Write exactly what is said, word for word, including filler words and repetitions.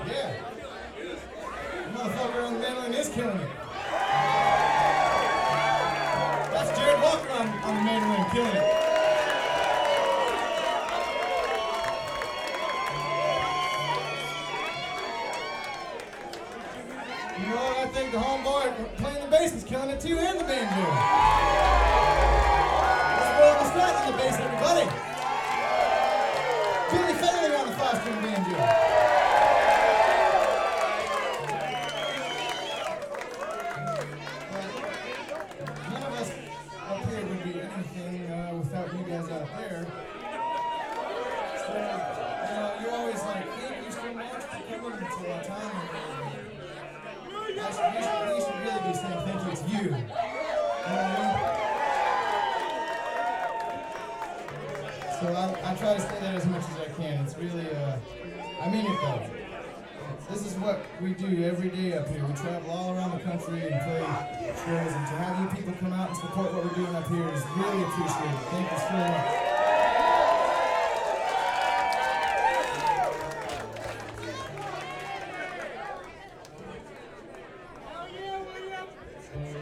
Yeah. The motherfucker on the mandolin is killing it. That's Jared Walker on, on the mandolin, killing it. You know what? I think the homeboy playing the bass is killing it too, and the banjo. Let's roll the strat on the bass, everybody. Billy Failey on the five-string banjo. Anything uh, without you guys out there. So, you know, you're always like, thank you so much for coming into our time. And, uh, I should, you, should, you should really be saying thank you. It's you. You know what I mean? So I, I try to say that as much as I can. It's really, uh, I mean it though. This is what we do every day up here. We travel all around the country and play shows, and to have you people come out and support what we're doing up here is really appreciated. Thank you so much.